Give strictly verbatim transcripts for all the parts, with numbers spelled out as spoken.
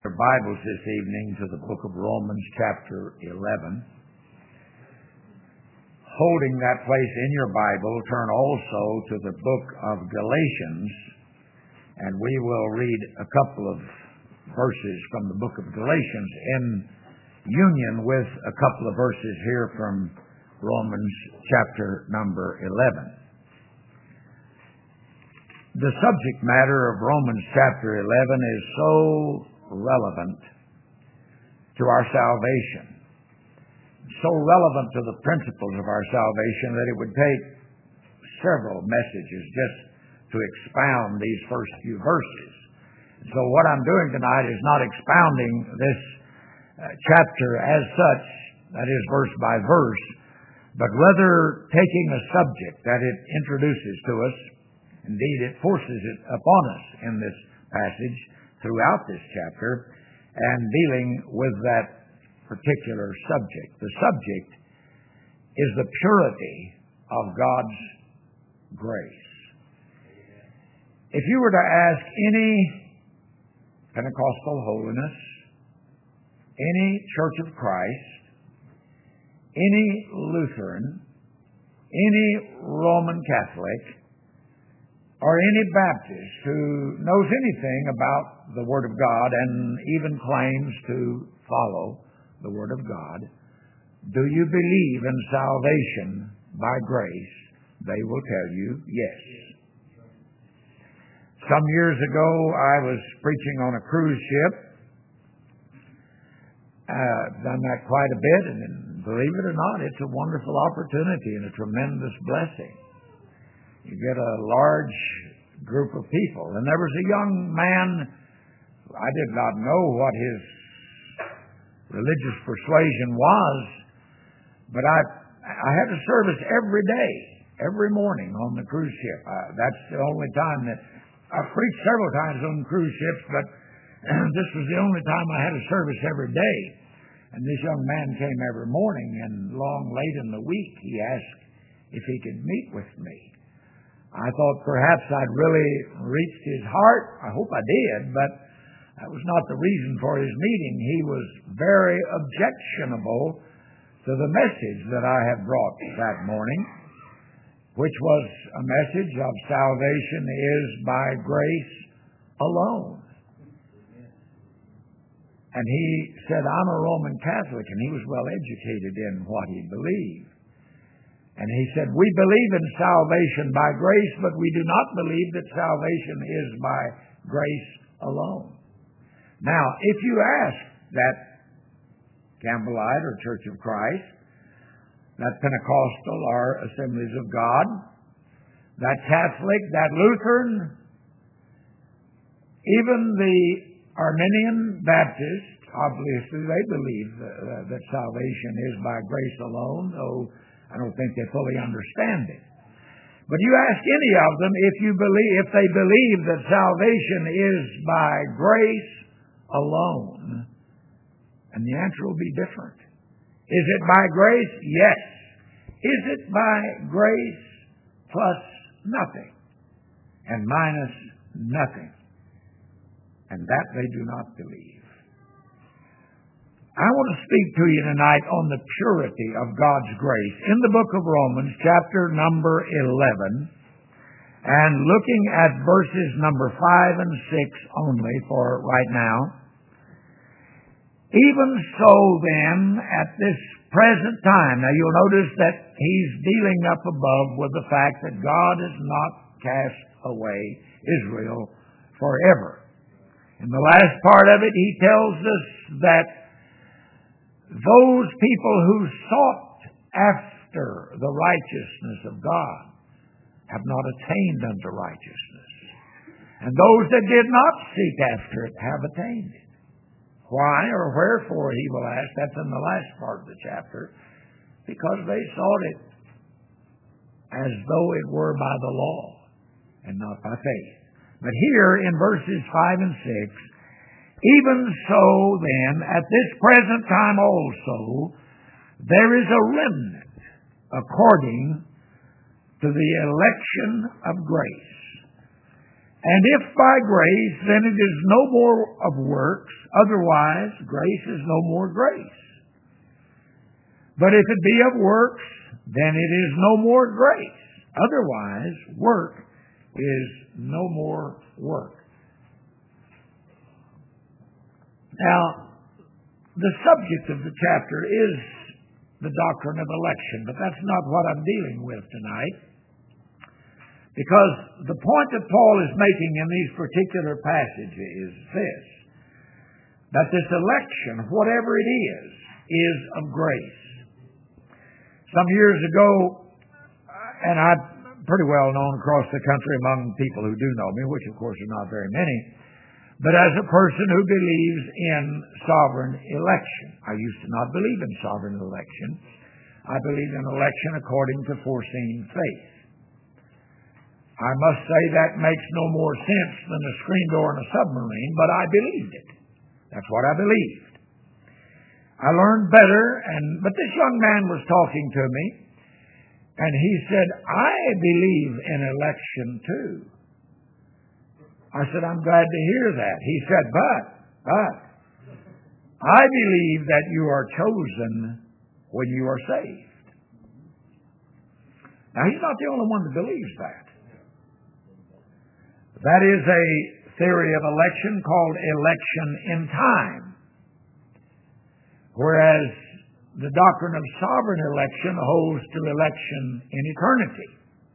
Your Bibles this evening to the book of Romans chapter eleven. Holding that place in your Bible, turn also to the book of Galatians, and we will read a couple of verses from the book of Galatians in union with a couple of verses here from Romans chapter number eleven. The subject matter of Romans chapter eleven is so relevant to our salvation, so relevant to the principles of our salvation that it would take several messages just to expound these first few verses. So what I'm doing tonight is not expounding this uh, chapter as such, that is verse by verse, but rather taking a subject that it introduces to us. Indeed, it forces it upon us in this passage throughout this chapter, and dealing with that particular subject. The subject is the purity of God's grace. If you were to ask any Pentecostal holiness, any Church of Christ, any Lutheran, any Roman Catholic, or any Baptist who knows anything about the Word of God and even claims to follow the Word of God, do you believe in salvation by grace? They will tell you yes. Some years ago, I was preaching on a cruise ship. I've done that quite a bit, and believe it or not, it's a wonderful opportunity and a tremendous blessing. You get a large group of people. And there was a young man, I did not know what his religious persuasion was, but I I had a service every day, every morning on the cruise ship. I, that's the only time that, I've preached several times on cruise ships, but this was the only time I had a service every day. And this young man came every morning, and long late in the week, he asked if he could meet with me. I thought perhaps I'd really reached his heart. I hope I did, but that was not the reason for his meeting. He was very objectionable to the message that I had brought that morning, which was a message of salvation is by grace alone. And he said, I'm a Roman Catholic, and he was well educated in what he believed. And he said, we believe in salvation by grace, but we do not believe that salvation is by grace alone. Now, if you ask that Campbellite or Church of Christ, that Pentecostal or Assemblies of God, that Catholic, that Lutheran, even the Arminian Baptist, obviously they believe uh, that salvation is by grace alone, though I don't think they fully understand it. But you ask any of them if you believe, if they believe that salvation is by grace alone, and the answer will be different. Is it by grace? Yes. Is it by grace plus nothing and minus nothing? And that they do not believe. I want to speak to you tonight on the purity of God's grace in the book of Romans, chapter number eleven, and looking at verses number five and six only for right now. Even so then, at this present time, now you'll notice that he's dealing up above with the fact that God has not cast away Israel forever. In the last part of it, he tells us that those people who sought after the righteousness of God have not attained unto righteousness. And those that did not seek after it have attained it. Why or wherefore, he will ask. That's in the last part of the chapter. Because they sought it as though it were by the law and not by faith. But here in verses five and six, even so then, at this present time also, there is a remnant according to the election of grace. And if by grace, then it is no more of works. Otherwise, grace is no more grace. But if it be of works, then it is no more grace. Otherwise, work is no more work. Now, the subject of the chapter is the doctrine of election, but that's not what I'm dealing with tonight. Because the point that Paul is making in these particular passages is this, that this election, whatever it is, is of grace. Some years ago, and I'm pretty well known across the country among people who do know me, which of course are not very many, but as a person who believes in sovereign election. I used to not believe in sovereign election. I believe in election according to foreseen faith. I must say that makes no more sense than a screen door in a submarine, but I believed it. That's what I believed. I learned better, and but this young man was talking to me, and he said, I believe in election too. I said, I'm glad to hear that. He said, but, but, I believe that you are chosen when you are saved. Now, he's not the only one that believes that. That is a theory of election called election in time. Whereas the doctrine of sovereign election holds to election in eternity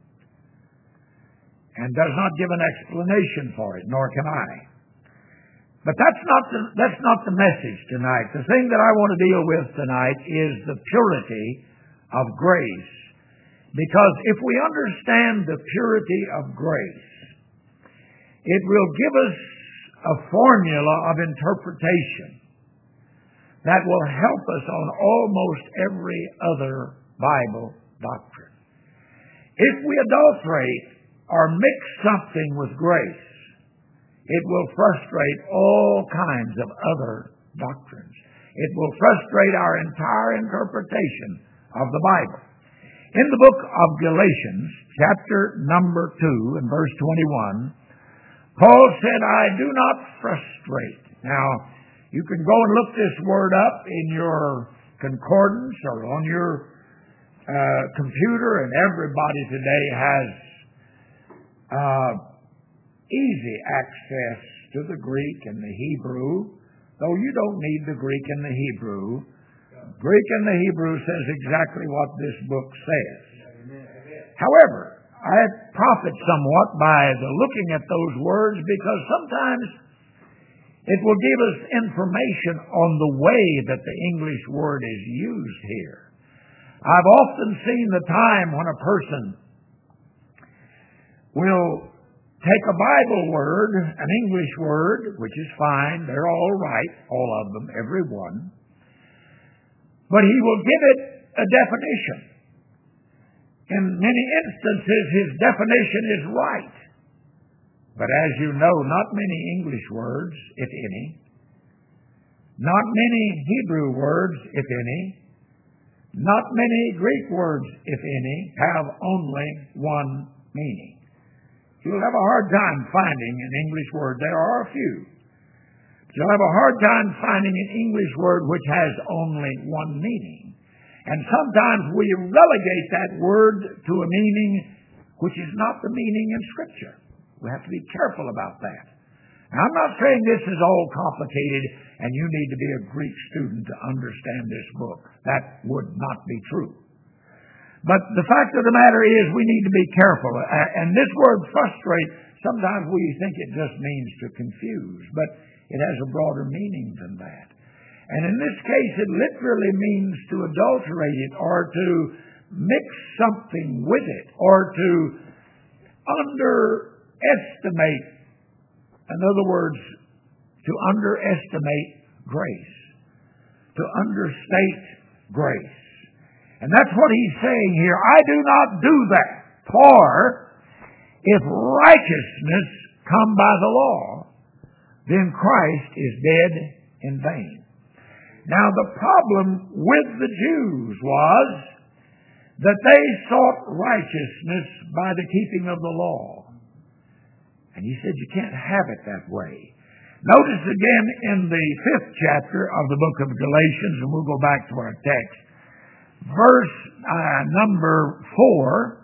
and does not give an explanation for it, nor can I. But that's not the, that's not the message tonight. The thing that I want to deal with tonight is the purity of grace. Because if we understand the purity of grace, it will give us a formula of interpretation that will help us on almost every other Bible doctrine. If we adulterate or mix something with grace, it will frustrate all kinds of other doctrines. It will frustrate our entire interpretation of the Bible. In the book of Galatians, chapter number two and verse twenty-one, Paul said, I do not frustrate. Now, you can go and look this word up in your concordance or on your uh, computer, and everybody today has uh, easy access to the Greek and the Hebrew, though you don't need the Greek and the Hebrew. Greek and the Hebrew says exactly what this book says. However, I profit somewhat by the looking at those words, because sometimes it will give us information on the way that the English word is used here. I've often seen the time when a person will take a Bible word, an English word, which is fine, they're all right, all of them, every one, but he will give it a definition. In many instances, his definition is right. But as you know, not many English words, if any, not many Hebrew words, if any, not many Greek words, if any, have only one meaning. You'll have a hard time finding an English word. There are a few. But you'll have a hard time finding an English word which has only one meaning. And sometimes we relegate that word to a meaning which is not the meaning in Scripture. We have to be careful about that. Now, I'm not saying this is all complicated and you need to be a Greek student to understand this book. That would not be true. But the fact of the matter is we need to be careful. And this word frustrate, sometimes we think it just means to confuse, but it has a broader meaning than that. And in this case, it literally means to adulterate it or to mix something with it or to underestimate, in other words, to underestimate grace, to understate grace. And that's what he's saying here. I do not do that. For if righteousness come by the law, then Christ is dead in vain. Now, the problem with the Jews was that they sought righteousness by the keeping of the law. And he said you can't have it that way. Notice again in the fifth chapter of the book of Galatians, and we'll go back to our text, verse uh, number four,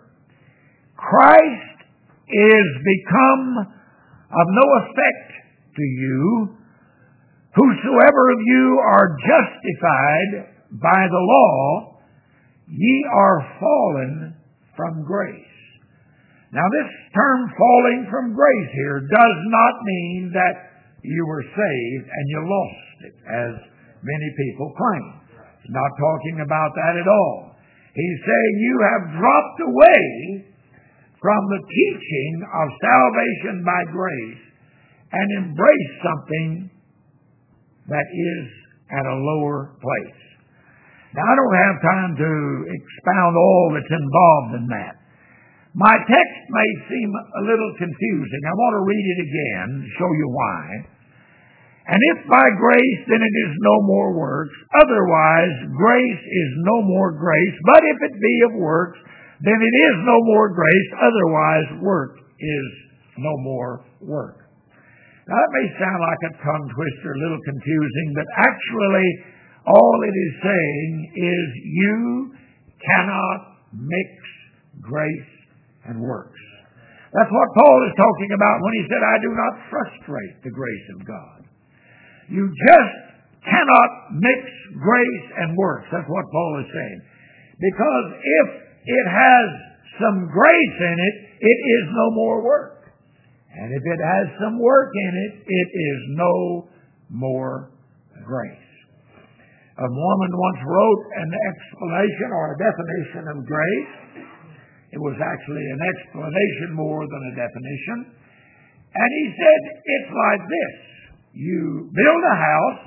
Christ is become of no effect to you, whosoever of you are justified by the law, ye are fallen from grace. Now this term falling from grace here does not mean that you were saved and you lost it, as many people claim. He's not talking about that at all. He's saying you have dropped away from the teaching of salvation by grace and embraced something that is at a lower place. Now, I don't have time to expound all that's involved in that. My text may seem a little confusing. I want to read it again to show you why. And if by grace, then it is no more works. Otherwise, grace is no more grace. But if it be of works, then it is no more grace. Otherwise, work is no more work. Now, that may sound like a tongue twister, a little confusing, but actually, all it is saying is you cannot mix grace and works. That's what Paul is talking about when he said, I do not frustrate the grace of God. You just cannot mix grace and works. That's what Paul is saying. Because if it has some grace in it, it is no more work. And if it has some work in it, it is no more grace. A woman once wrote an explanation or a definition of grace. It was actually an explanation more than a definition. And he said, it's like this. You build a house,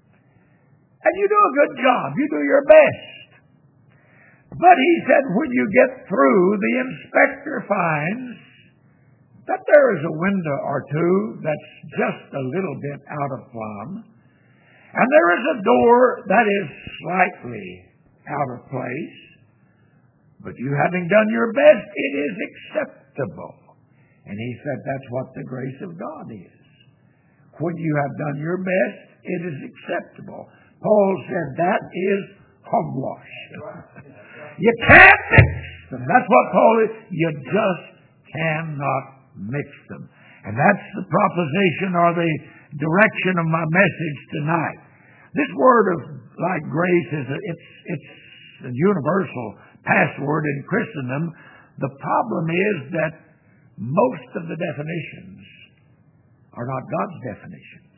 and you do a good job. You do your best. But he said, when you get through, the inspector finds that there is a window or two that's just a little bit out of plumb, and there is a door that is slightly out of place. But you having done your best, it is acceptable. And he said that's what the grace of God is. When you have done your best, it is acceptable. Paul said that is hogwash. You can't mix them. That's what Paul is. You just cannot mix them. And that's the proposition or the direction of my message tonight. This word of like grace is a, it's it's a universal password in Christendom. The problem is that most of the definitions are not God's definitions.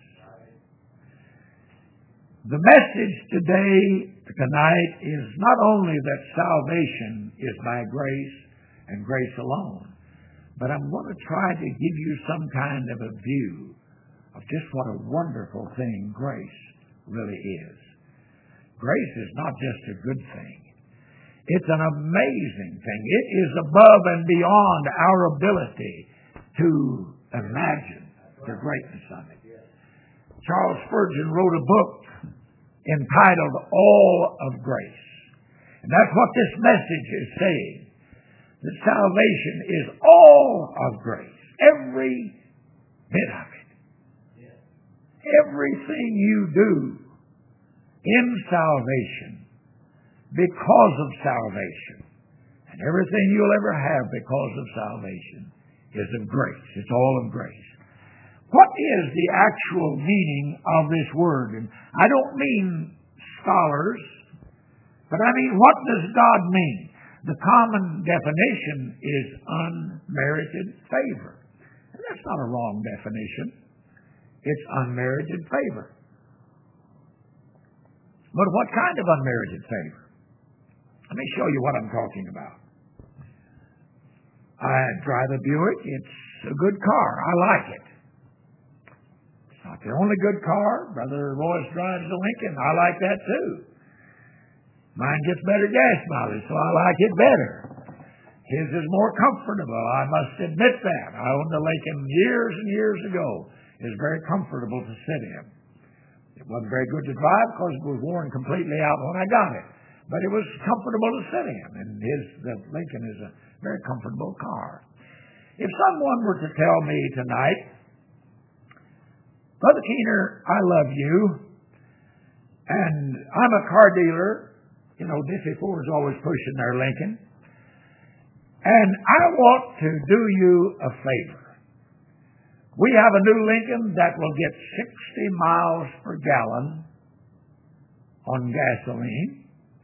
The message today, tonight, is not only that salvation is by grace and grace alone, but I'm going to try to give you some kind of a view of just what a wonderful thing grace really is. Grace is not just a good thing. It's an amazing thing. It is above and beyond our ability to imagine the greatness of it. Charles Spurgeon wrote a book entitled All of Grace. And that's what this message is saying. That salvation is all of grace. Every bit of it. Everything you do in salvation, because of salvation, and everything you'll ever have because of salvation is of grace. It's all of grace. What is the actual meaning of this word? And I don't mean scholars, but I mean, what does God mean? The common definition is unmerited favor. And that's not a wrong definition. It's unmerited favor. But what kind of unmerited favor? Let me show you what I'm talking about. I drive a Buick. It's a good car. I like it. It's not the only good car. Brother Royce drives a Lincoln. I like that too. Mine gets better gas mileage, so I like it better. His is more comfortable. I must admit that. I owned a Lincoln years and years ago. It was very comfortable to sit in. It wasn't very good to drive because it was worn completely out when I got it. But it was comfortable to sit in. And his, the Lincoln is a very comfortable car. If someone were to tell me tonight, Brother Keener, I love you, and I'm a car dealer, you know, Diffie Ford's always pushing their Lincoln, and I want to do you a favor. We have a new Lincoln that will get sixty miles per gallon on gasoline,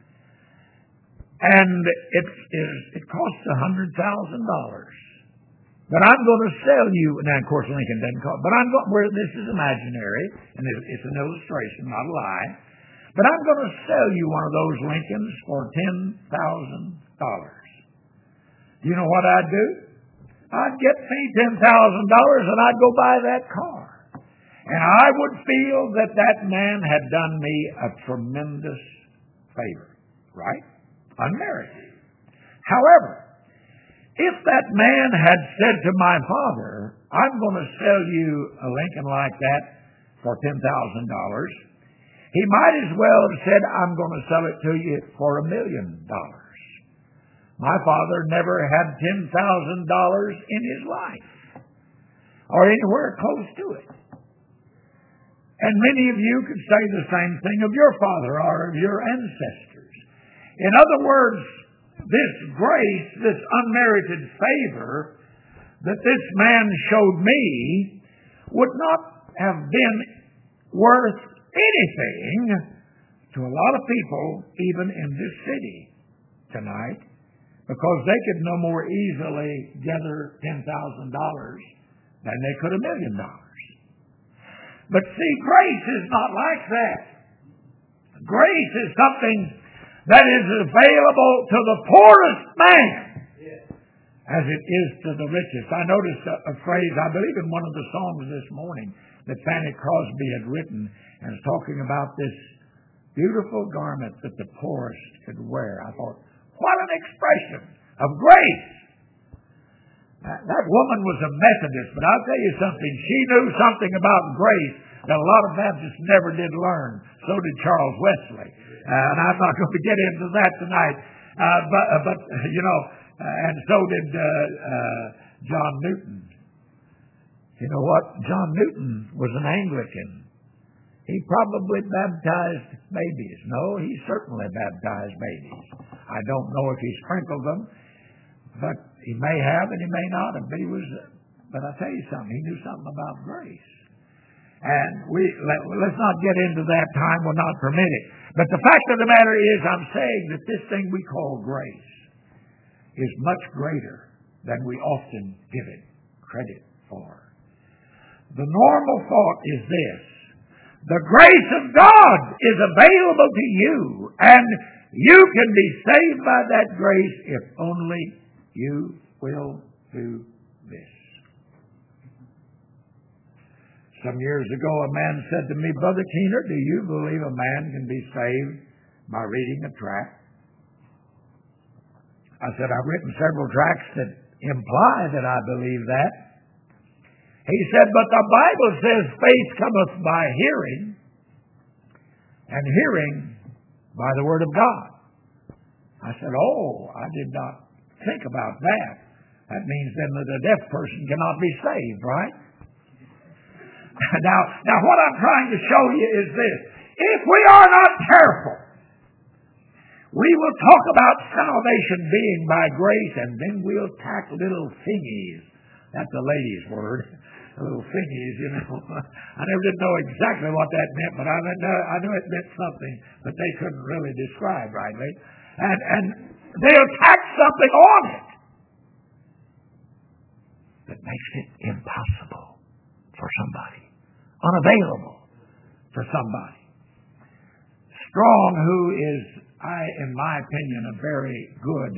and it is it costs a hundred thousand dollars. But I'm going to sell you. Now, of course, Lincoln doesn't cost. But I'm going. Where this is imaginary, and it's an illustration, not a lie. But I'm going to sell you one of those Lincolns for ten thousand dollars. Do you know what I'd do? I'd get me ten thousand dollars, and I'd go buy that car. And I would feel that that man had done me a tremendous favor, right? Unmerited. However, if that man had said to my father, I'm going to sell you a Lincoln like that for ten thousand dollars, he might as well have said, I'm going to sell it to you for a million dollars. My father never had ten thousand dollars in his life, or anywhere close to it. And many of you could say the same thing of your father or of your ancestors. In other words, this grace, this unmerited favor that this man showed me would not have been worth anything to a lot of people, even in this city tonight, because they could no more easily gather ten thousand dollars than they could a million dollars. But see, grace is not like that. Grace is something that is available to the poorest man as it is to the richest. I noticed a, a phrase, I believe in one of the songs this morning, that Fanny Crosby had written, and it's talking about this beautiful garment that the poorest could wear. I thought, what an expression of grace! That, that woman was a Methodist, but I'll tell you something, she knew something about grace that a lot of Baptists never did learn. So did Charles Wesley. Uh, and I'm not going to get into that tonight. Uh, but, uh, but, you know, uh, and so did uh, uh, John Newton. You know what? John Newton was an Anglican. He probably baptized babies. No, he certainly baptized babies. I don't know if he sprinkled them, but he may have and he may not have. But he was, but I tell you something, he knew something about grace. And we let, let's not get into that. Time will not permit it. But the fact of the matter is, I'm saying that this thing we call grace is much greater than we often give it credit for. The normal thought is this: the grace of God is available to you, and you can be saved by that grace if only you will do this. Some years ago, a man said to me, Brother Keener, do you believe a man can be saved by reading a tract? I said, I've written several tracts that imply that I believe that. He said, but the Bible says faith cometh by hearing, and hearing by the Word of God. I said, oh, I did not think about that. That means then that a deaf person cannot be saved, right? Now, now what I'm trying to show you is this. If we are not careful, we will talk about salvation being by grace, and then we'll tack little thingies. That's a lady's word. Little thingies, you know. I never did know exactly what that meant, but I knew, I knew it meant something that they couldn't really describe rightly. And, and they'll tack something on it that makes it impossible for somebody, unavailable for somebody. Strong, who is, I, in my opinion, a very good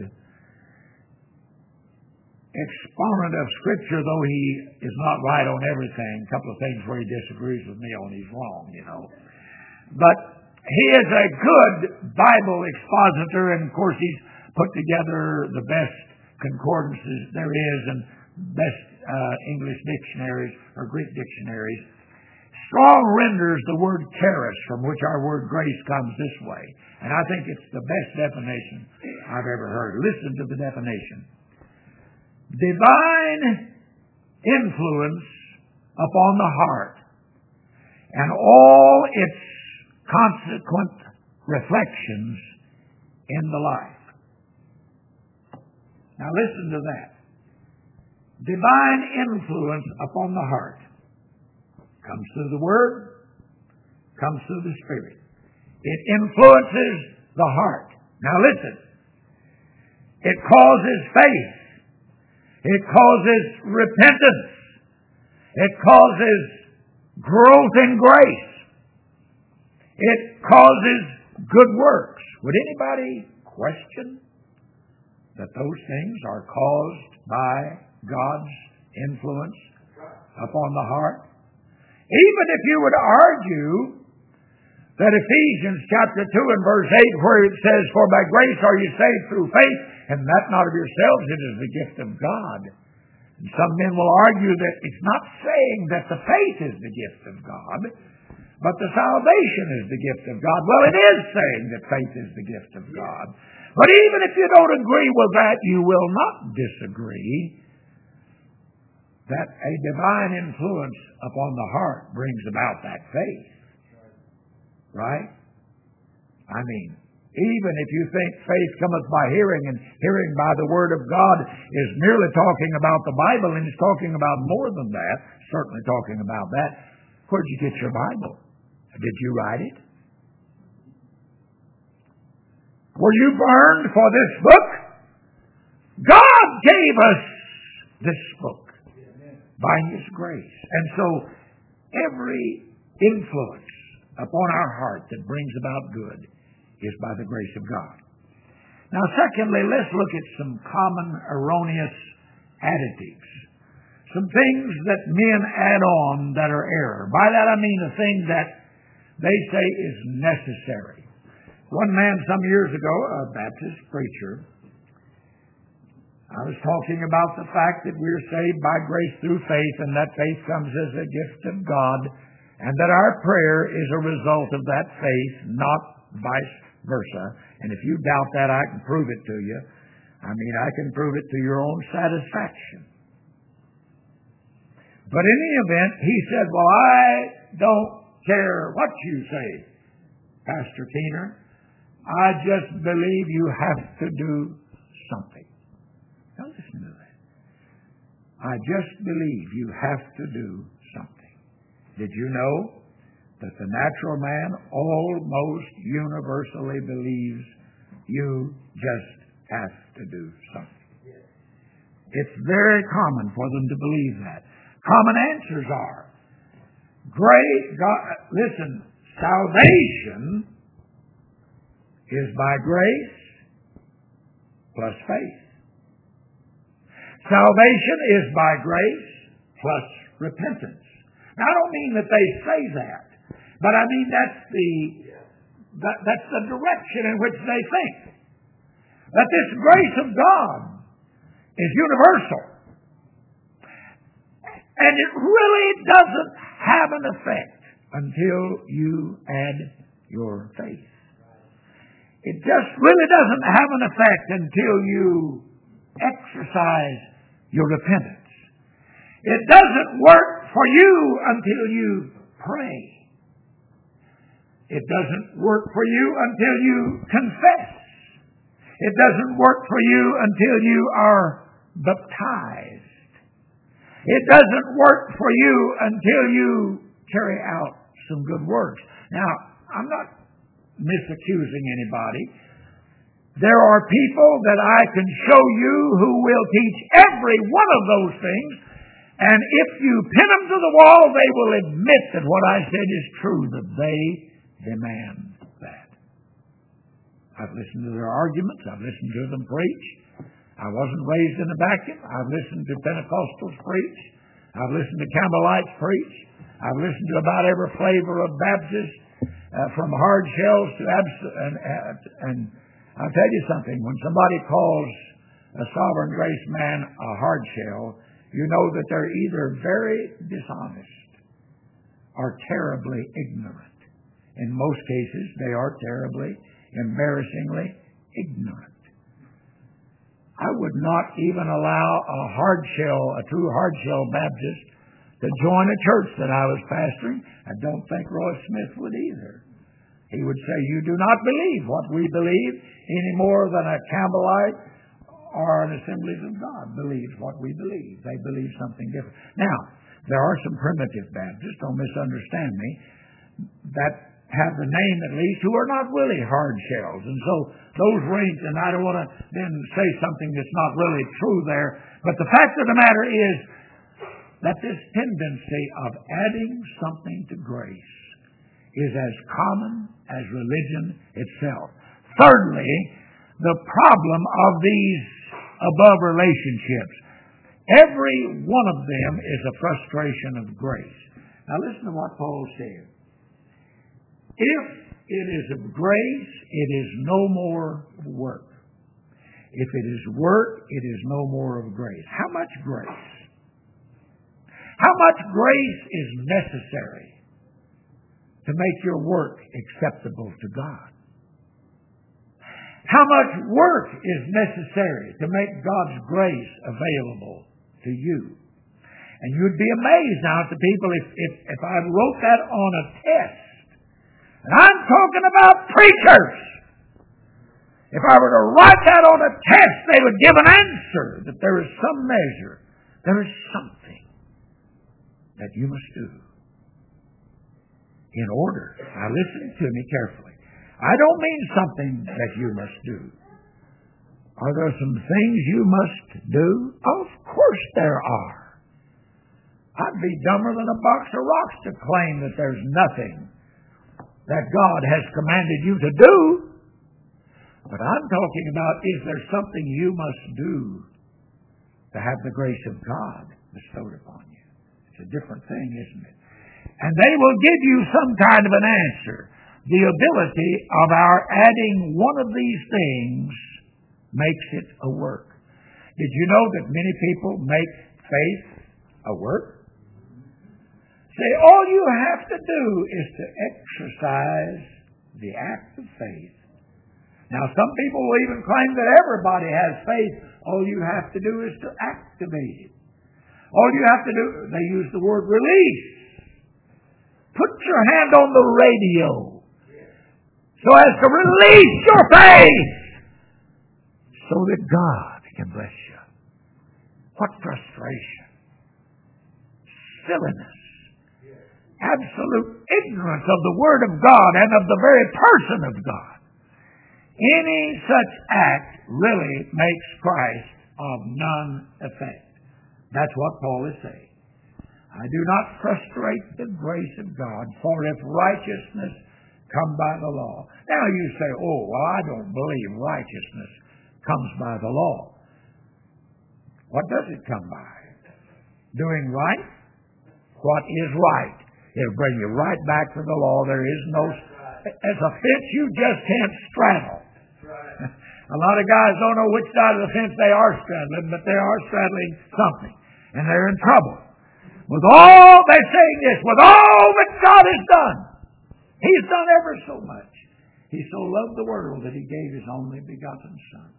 exponent of Scripture, though he is not right on everything. A couple of things where he disagrees with me on, he's wrong, you know. But he is a good Bible expositor, and of course he's put together the best concordances there is and best uh, English dictionaries or Greek dictionaries. Strong renders the word charis, from which our word grace comes, this way. And I think it's the best definition I've ever heard. Listen to the definition. divine influence upon the heart and all its consequent reflections in the life. Now listen to that. Divine influence upon the heart comes through the Word, comes through the Spirit. It influences the heart. Now listen. It causes faith. It causes repentance. It causes growth in grace. It causes good works. Would anybody question that those things are caused by God's influence upon the heart? Even if you would argue that Ephesians chapter two and verse eight, where it says, "For by grace are you saved through faith, and that not of yourselves, it is the gift of God." And some men will argue that it's not saying that the faith is the gift of God, but the salvation is the gift of God. Well, it is saying that faith is the gift of God. But even if you don't agree with that, you will not disagree that a divine influence upon the heart brings about that faith. Right? I mean, even if you think faith cometh by hearing, and hearing by the Word of God is merely talking about the Bible, and it's talking about more than that, certainly talking about that. Where'd you get your Bible? Did you write it? Were you burned for this book? God gave us this book by His grace. And so every influence upon our heart that brings about good is by the grace of God. Now, secondly, let's look at some common erroneous additives. Some things that men add on that are error. By that I mean a thing that they say is necessary. One man some years ago, a Baptist preacher, I was talking about the fact that we're saved by grace through faith, and that faith comes as a gift of God, and that our prayer is a result of that faith, not vice versa. And if you doubt that, I can prove it to you. I mean, I can prove it to your own satisfaction. But in any event, he said, "Well, I don't care what you say, Pastor Keener. I just believe you have to do something." Now listen to that. I just believe you have to do something. Did you know that the natural man almost universally believes you just have to do something? It's very common for them to believe that. Common answers are, great God, listen, salvation is by grace plus faith. Salvation is by grace plus repentance. Now, I don't mean that they say that, but I mean that's the that, that's the direction in which they think. That this grace of God is universal. And it really doesn't have an effect until you add your faith. It just really doesn't have an effect until you exercise your repentance. It doesn't work for you until you pray. It doesn't work for you until you confess. It doesn't work for you until you are baptized. It doesn't work for you until you carry out some good works. Now, I'm not misaccusing anybody. There are people that I can show you who will teach every one of those things, and if you pin them to the wall, they will admit that what I said is true, that they demand that. I've listened to their arguments. I've listened to them preach. I wasn't raised in a vacuum. I've listened to Pentecostals preach. I've listened to Campbellites preach. I've listened to about every flavor of Baptist, uh, from hard shells to abs- and, uh, and I'll tell you something. When somebody calls a sovereign grace man a hard shell, you know that they're either very dishonest or terribly ignorant. In most cases, they are terribly, embarrassingly ignorant. I would not even allow a hard shell, a true hard shell Baptist to join a church that I was pastoring. I don't think Roy Smith would either. He would say, you do not believe what we believe any more than a Campbellite or an Assemblies of God believes what we believe. They believe something different. Now, there are some primitive Baptists, don't misunderstand me, that have the name at least, who are not really hard shells. And so those range, and I don't want to then say something that's not really true there, but the fact of the matter is that this tendency of adding something to grace is as common as religion itself. Thirdly, the problem of these above relationships. Every one of them is a frustration of grace. Now listen to what Paul said. If it is of grace, it is no more work. If it is work, it is no more of grace. How much grace? How much grace is necessary to make your work acceptable to God? How much work is necessary to make God's grace available to you? And you'd be amazed now at the people if, if, if I wrote that on a test. And I'm talking about preachers. If I were to write that on a test, they would give an answer that there is some measure, there is something that you must do in order. Now listen to me carefully. I don't mean something that you must do. Are there some things you must do? Of course there are. I'd be dumber than a box of rocks to claim that there's nothing that God has commanded you to do. But I'm talking about, is there something you must do to have the grace of God bestowed upon you? It's a different thing, isn't it? And they will give you some kind of an answer. The ability of our adding one of these things makes it a work. Did you know that many people make faith a work? Say, all you have to do is to exercise the act of faith. Now, some people will even claim that everybody has faith. All you have to do is to activate it. All you have to do, they use the word release. Put your hand on the radio so as to release your faith so that God can bless you. What frustration. Silliness. Absolute ignorance of the Word of God and of the very person of God. Any such act really makes Christ of none effect. That's what Paul is saying. I do not frustrate the grace of God, for if righteousness come by the law. Now you say, oh, well, I don't believe righteousness comes by the law. What does it come by? Doing right? What is right? It'll bring you right back to the law. There is no, as a fence you just can't straddle. A lot of guys don't know which side of the fence they are straddling, but they are straddling something. And they're in trouble. With all, they're saying this, with all that God has done, He's done ever so much. He so loved the world that He gave His only begotten Son.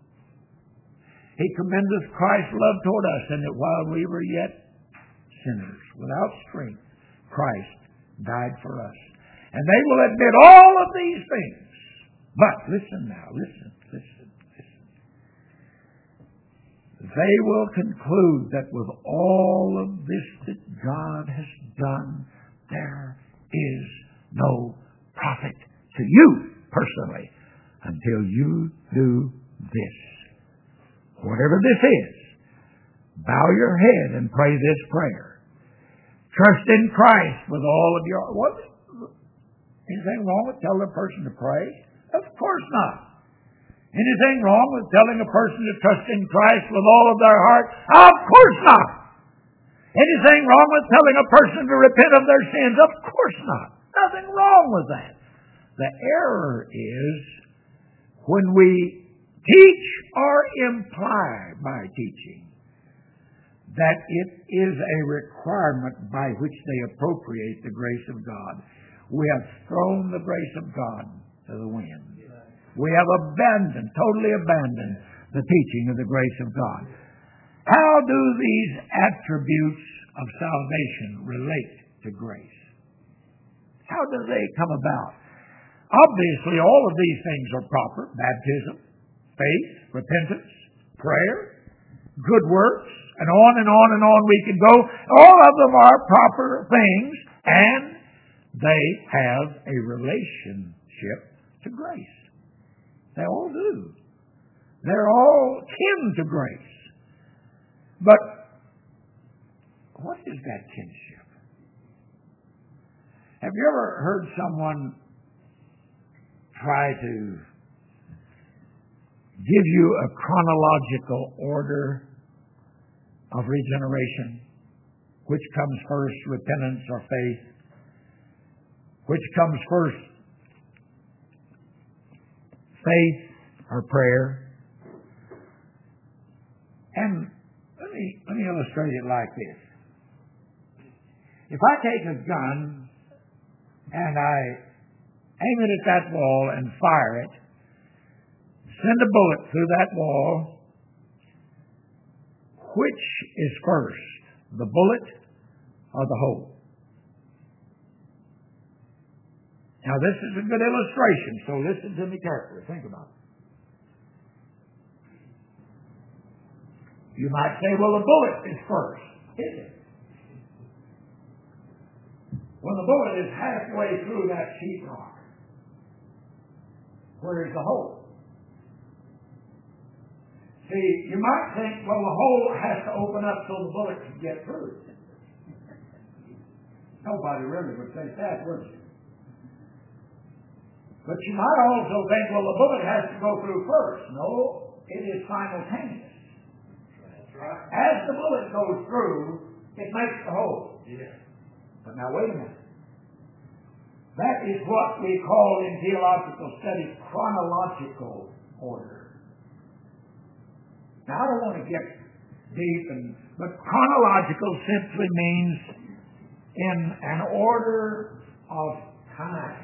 He commendeth Christ's love toward us, and that while we were yet sinners, without strength, Christ died for us. And they will admit all of these things. But listen now, listen, listen, listen. They will conclude that with all of this that God has done, there is no profit to you personally until you do this. Whatever this is, bow your head and pray this prayer. Trust in Christ with all of your... What? Anything wrong with telling a person to pray? Of course not. Anything wrong with telling a person to trust in Christ with all of their heart? Of course not. Anything wrong with telling a person to repent of their sins? Of course not. Nothing wrong with that. The error is when we teach or imply by teaching that it is a requirement by which they appropriate the grace of God. We have thrown the grace of God to the wind. We have abandoned, totally abandoned the teaching of the grace of God. How do these attributes of salvation relate to grace? How do they come about? Obviously, all of these things are proper: baptism, faith, repentance, prayer, good works, and on and on and on we can go. All of them are proper things, and they have a relationship to grace. They all do. They're all kin to grace. But what is that kinship? Have you ever heard someone try to give you a chronological order of regeneration? Which comes first, repentance or faith? Which comes first, faith or prayer? And let me, let me illustrate it like this. If I take a gun and I aim it at that wall and fire it, send a bullet through that wall, which is first, the bullet or the hole? Now, this is a good illustration, so listen to me carefully. Think about it. You might say, well, the bullet is first. Is it? When the bullet is halfway through that sheetrock, where is the hole? See, you might think, well, the hole has to open up so the bullet can get through. Nobody really would think that, would you? But you might also think, well, the bullet has to go through first. No, it is simultaneous. That's right. As the bullet goes through, it makes the hole. Yeah. But now, wait a minute. That is what we call in theological studies chronological order. Now, I don't want to get deep, and, but chronological simply means in an order of time.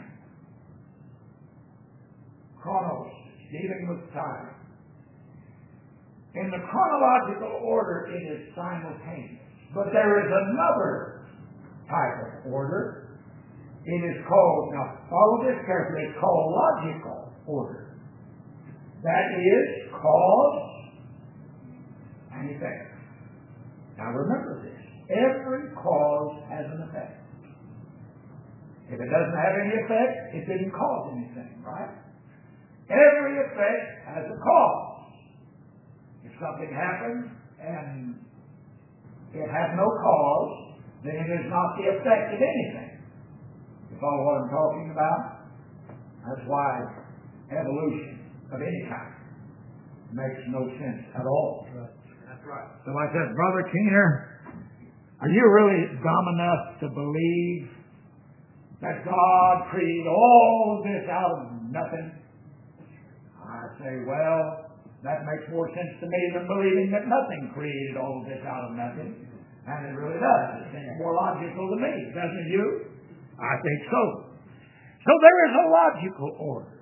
Chronos, dealing with time. In the chronological order, it is simultaneous. But there is another type of order. It is called, now follow this carefully, it's called logical order. That is cause and effect. Now remember this. Every cause has an effect. If it doesn't have any effect, it didn't cause anything, right? Every effect has a cause. If something happens and it has no cause, then it is not the effect of anything. You follow what I'm talking about? That's why evolution of any kind makes no sense at all. That's right. So I said, Brother Keener, are you really dumb enough to believe that God created all of this out of nothing? I say, well, that makes more sense to me than believing that nothing created all of this out of nothing. And it really does. It seems more logical to me, doesn't you? I think so. So there is a logical order.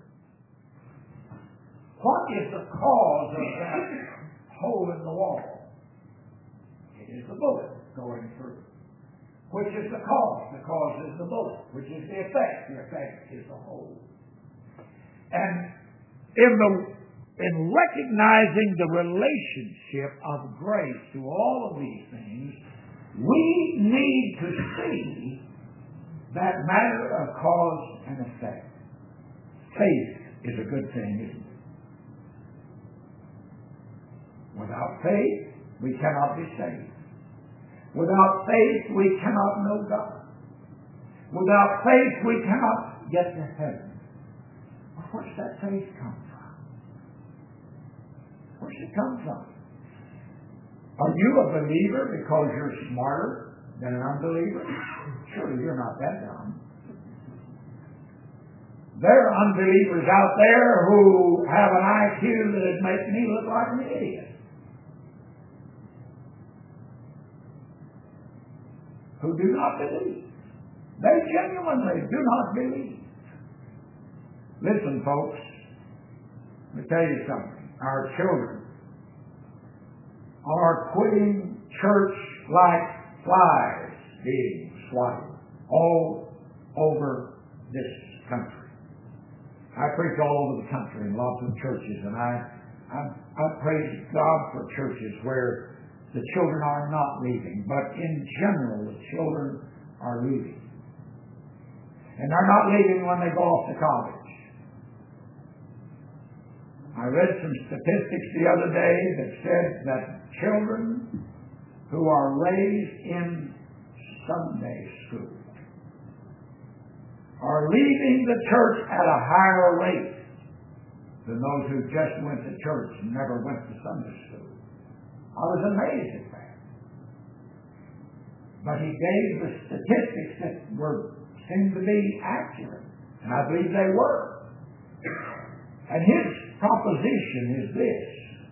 What is the cause of that hole in the wall? It is the bullet going through. Which is the cause? The cause is the bullet. Which is the effect? The effect is the hole. And in the in recognizing the relationship of grace to all of these things, we need to see that matter of cause and effect. Faith is a good thing, isn't it? Without faith, we cannot be saved. Without faith, we cannot know God. Without faith, we cannot get to heaven. Well, where's that faith come from? Where's it come from? Are you a believer because you're smarter than an unbeliever? Surely you're not that dumb. There are unbelievers out there who have an I Q that would make me look like an idiot. Who do not believe. They genuinely do not believe. Listen, folks, let me tell you something. Our children are quitting church like flies being swatted all over this country. I preach all over the country in lots of churches, and I, I, I praise God for churches where the children are not leaving, but in general the children are leaving. And they're not leaving when they go off to college. I read some statistics the other day that said that children who are raised in Sunday school are leaving the church at a higher rate than those who just went to church and never went to Sunday school. I was amazed at that. But he gave the statistics that were seemed to be accurate, and I believe they were. And his proposition is this: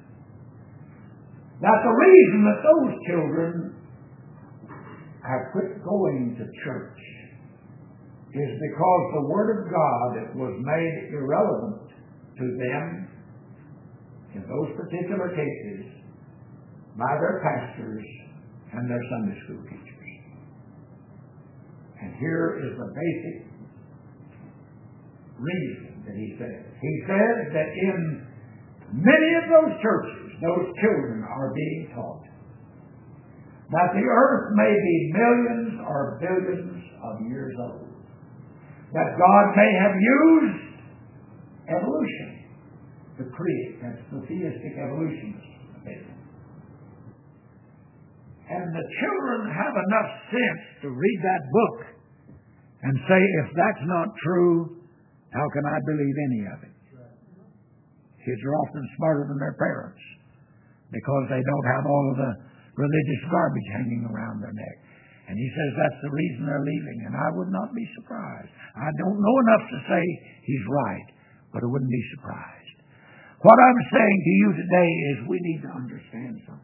that the reason that those children have quit going to church is because the Word of God was made irrelevant to them in those particular cases by their pastors and their Sunday school teachers. And here is the basic reason that he says. He says that in many of those churches, those children are being taught that the earth may be millions or billions of years old, that God may have used evolution to create. That's the theistic evolutionist opinion. And the children have enough sense to read that book and say, if that's not true, how can I believe any of it? Kids are often smarter than their parents because they don't have all of the religious garbage hanging around their neck. And he says that's the reason they're leaving, and I would not be surprised. I don't know enough to say he's right, but I wouldn't be surprised. What I'm saying to you today is we need to understand something.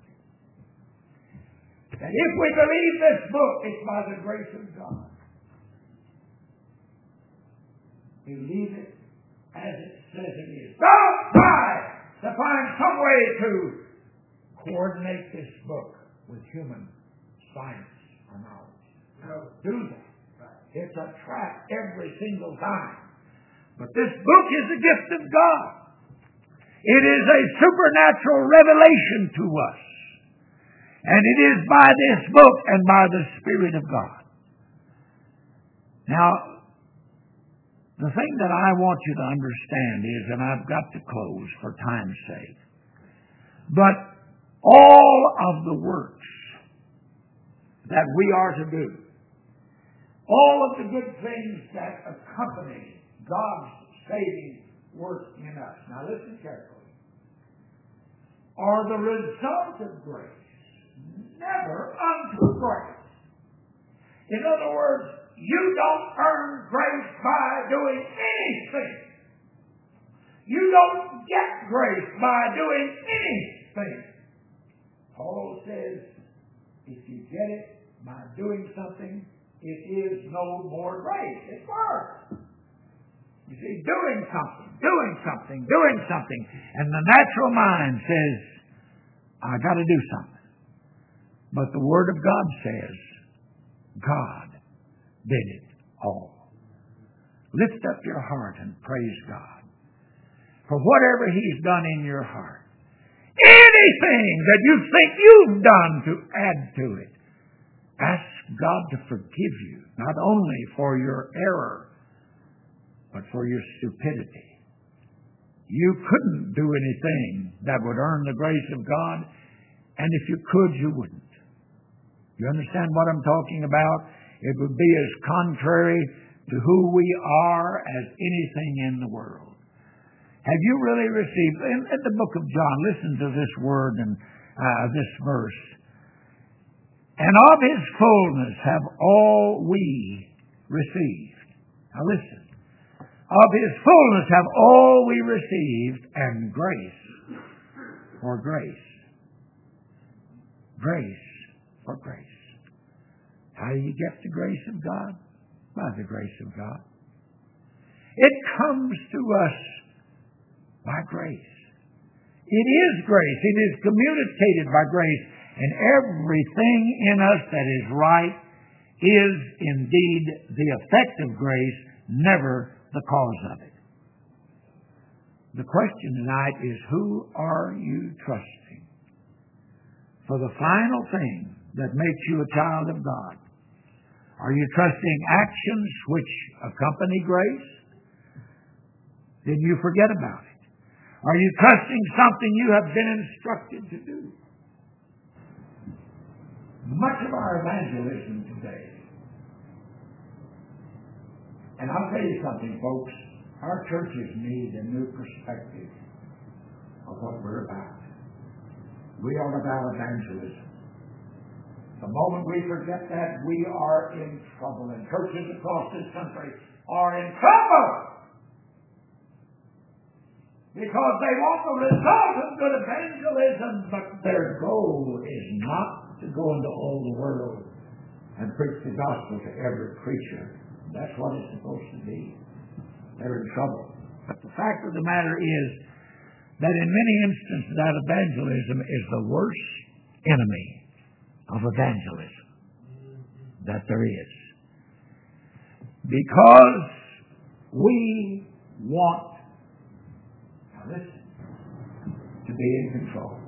That if we believe this book, it's by the grace of God. Believe it as it says it is. Don't try to find some way to coordinate this book with human science or knowledge. Don't do that. It's a trap every single time. But this book is a gift of God. It is a supernatural revelation to us. And it is by this book and by the Spirit of God. Now, the thing that I want you to understand is, and I've got to close for time's sake, but all of the works that we are to do, all of the good things that accompany God's saving work in us, now listen carefully, are the result of grace, never unto grace. In other words, you don't earn grace by doing anything. You don't get grace by doing anything. Paul says, if you get it by doing something, it is no more grace. It's work. You see, doing something, doing something, doing something. And the natural mind says, I got to do something. But the Word of God says, God did it all. Lift up your heart and praise God for whatever He's done in your heart. Anything that you think you've done to add to it, ask God to forgive you, not only for your error, but for your stupidity. You couldn't do anything that would earn the grace of God, and if you could, you wouldn't. You understand what I'm talking about? It would be as contrary to who we are as anything in the world. Have you really received, in, in the book of John, listen to this word and uh, this verse. And of His fullness have all we received. Now listen. Of His fullness have all we received, and grace for grace. Grace for grace. How do you get the grace of God? By the grace of God. It comes to us by grace. It is grace. It is communicated by grace. And everything in us that is right is indeed the effect of grace, never the cause of it. The question tonight is, who are you trusting for the final thing that makes you a child of God? Are you trusting actions which accompany grace? Then you forget about it. Are you trusting something you have been instructed to do? Much of our evangelism today, and I'll tell you something, folks, our churches need a new perspective of what we're about. We are about evangelism. The moment we forget that, we are in trouble. And churches across this country are in trouble because they want the result of good evangelism, but their goal is not to go into all the world and preach the gospel to every creature. That's what it's supposed to be. They're in trouble. But the fact of the matter is that in many instances that evangelism is the worst enemy of evangelism that there is. Because we want, now listen, to be in control.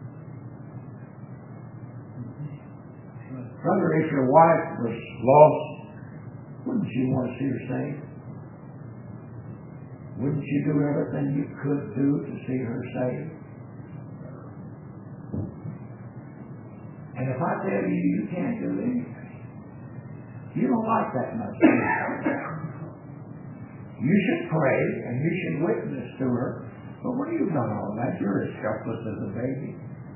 Brother, if your wife was lost, wouldn't you want to see her saved? Wouldn't you do everything you could do to see her saved? And if I tell you you can't do anything, you don't like that much. You should pray and you should witness to her, but when you've done all that, you're as helpless as a baby.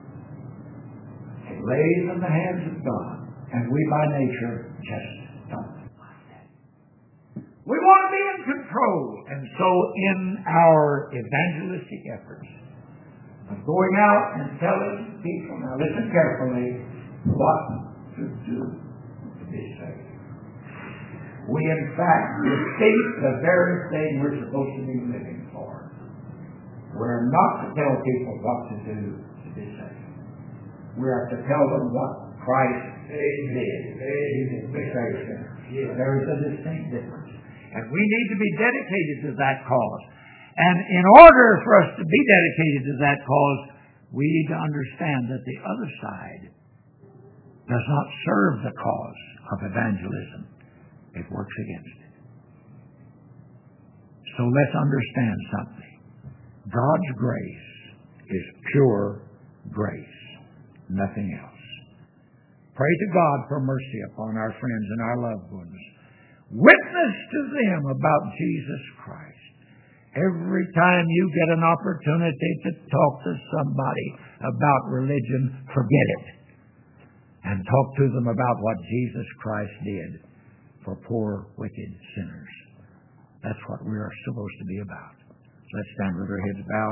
It lays in the hands of God, and we by nature just don't like that. We want to be in control, and so in our evangelistic efforts of going out and telling people, now listen carefully, what to do to be saved. We in fact defeat the very thing we're supposed to be living for. We're not to tell people what to do to be saved. We are to tell them what Christ did to be saved. There is a distinct difference. And we need to be dedicated to that cause. And in order for us to be dedicated to that cause, we need to understand that the other side does not serve the cause of evangelism. It works against it. So let's understand something. God's grace is pure grace, nothing else. Pray to God for mercy upon our friends and our loved ones. Witness to them about Jesus Christ. Every time you get an opportunity to talk to somebody about religion, forget it. And talk to them about what Jesus Christ did for poor, wicked sinners. That's what we are supposed to be about. Let's stand with our heads bowed.